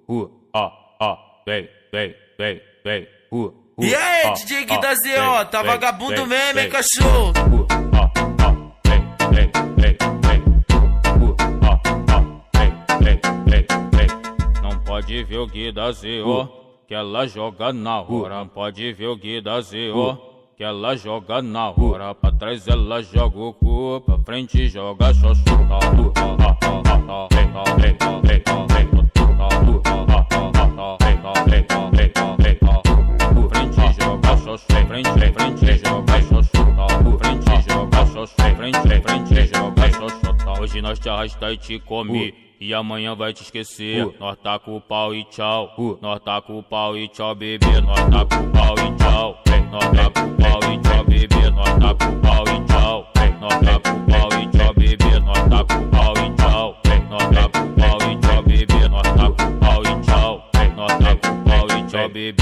E aí, DJ Gui da ZO, tá vagabundo mesmo, hein, cachorro? Não pode ver o Gui da ZO, que ela joga na hora. Pode ver o Gui da ZO, que ela joga na hora. Pra trás ela joga o cu, pra frente joga xoxo. Hoje nós te arrasta e te come, e amanhã vai te esquecer. Nós tá com o pau e tchau, nós tá com o pau e tchau, bebê. Nós tá com o pau e tchau, nós tá com o pau e tchau, bebê. Nós tá com o pau e tchau, nós tá com o pau e tchau, bebê. Nós tá com o pau e tchau, nós tá com o pau e tchau, bebê. Nós tá com o pau e tchau, nós tá com o pau e tchau, bebê.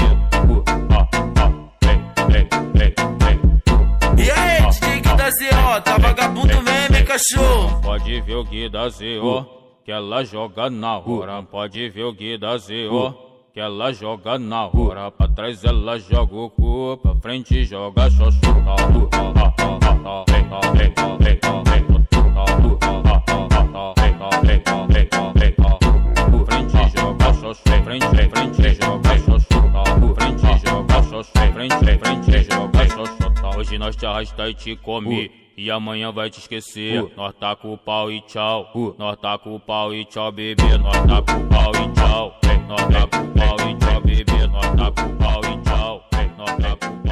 E aí, DJ Gui da ZO, tá vagabundo mesmo, hein, cachorro? Pode ver o Gui da ZO, que ela joga na hora. Pode ver o Gui da ZO, que ela joga na hora. Pra trás ela joga o cu, pra frente joga xoxo. Frente joga xoxo, frente joga xoxo. Frente joga xoxo, frente joga xoxo. Hoje nós te arrasta e te come, e amanhã vai te esquecer. Nós tá com o pau e tchau, nós tá com o pau e tchau, bebê. Nós tá com o pau e tchau, nós tá com o pau e tchau, bebê. Nós tá com o pau e tchau, nós tá com o